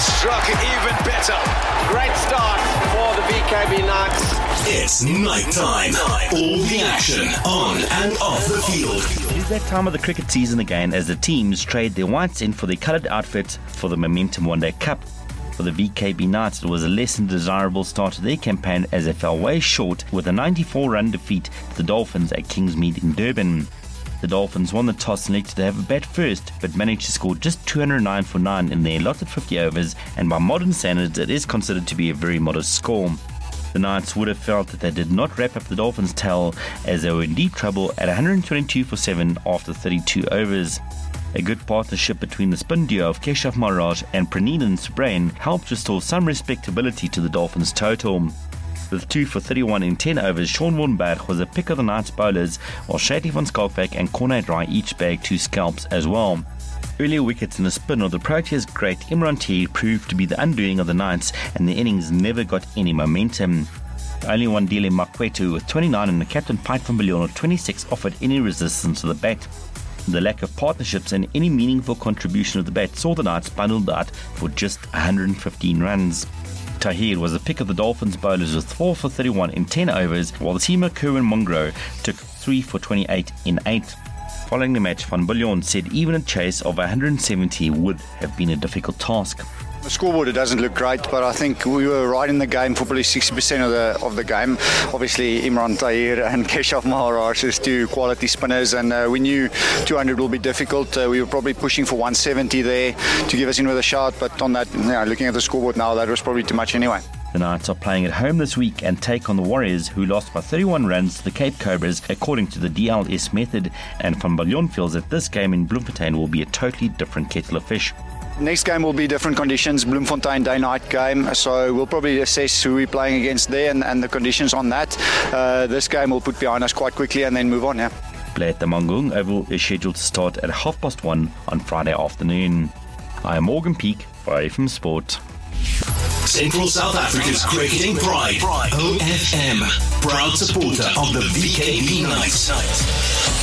struck even better. Great start for the VKB Knights. It's night time. All the action on and off the field. It is that time of the cricket season again as the teams trade their whites in for their coloured outfits for the Momentum One Day Cup. For the VKB Knights, it was a less than desirable start to their campaign as they fell way short with a 94-run defeat to the Dolphins at Kingsmead in Durban. The Dolphins won the toss and elected to have a bat first, but managed to score just 209 for 9 in their allotted 50 overs, and by modern standards it is considered to be a very modest score. The Knights would have felt that they did not wrap up the Dolphins' tail as they were in deep trouble at 122 for 7 after 32 overs. A good partnership between the spin duo of Keshav Maharaj and Pranidhan Subrain helped restore some respectability to the Dolphins' total. With 2 for 31 in 10 overs, Sean Warnberg was a pick of the Knights bowlers, while Shady van Schalkwyk and Corné Dry each bagged 2 scalps as well. Earlier wickets in the spin of the Proteas great Imran Tahiir proved to be the undoing of the Knights, and the innings never got any momentum. Only Wandile Makwetu with 29 and the captain Pite van Biljon with 26 offered any resistance to the bat. The lack of partnerships and any meaningful contribution of the bat saw the Knights bundled out for just 115 runs. Tahiir was the pick of the Dolphins bowlers with 4 for 31 in 10 overs, while the seamer Kerwin Mongro took 3 for 28 in 8. Following the match, Van Biljon said even a chase of 170 would have been a difficult task. The scoreboard, it doesn't look great, but I think we were right in the game for probably 60% of the game. Obviously, Imran Tahiir and Keshav Maharaj is 2 quality spinners, and we knew 200 will be difficult. We were probably pushing for 170 there to give us in with a shot, but on that, looking at the scoreboard now, that was probably too much anyway. The Knights are playing at home this week and take on the Warriors, who lost by 31 runs to the Cape Cobras according to the DLS method, and Van Biljon feels that this game in Bloemfontein will be a totally different kettle of fish. Next game will be different conditions, Bloemfontein day-night game, so we'll probably assess who we're playing against there and the conditions on that. This game we'll put behind us quite quickly and then move on, Play at the Mangung Oval is scheduled to start at 1:30 on Friday afternoon. I am Morgan Peak for AFM Sport. Central South Africa's cricketing pride, OFM, proud supporter of the VKB Knights.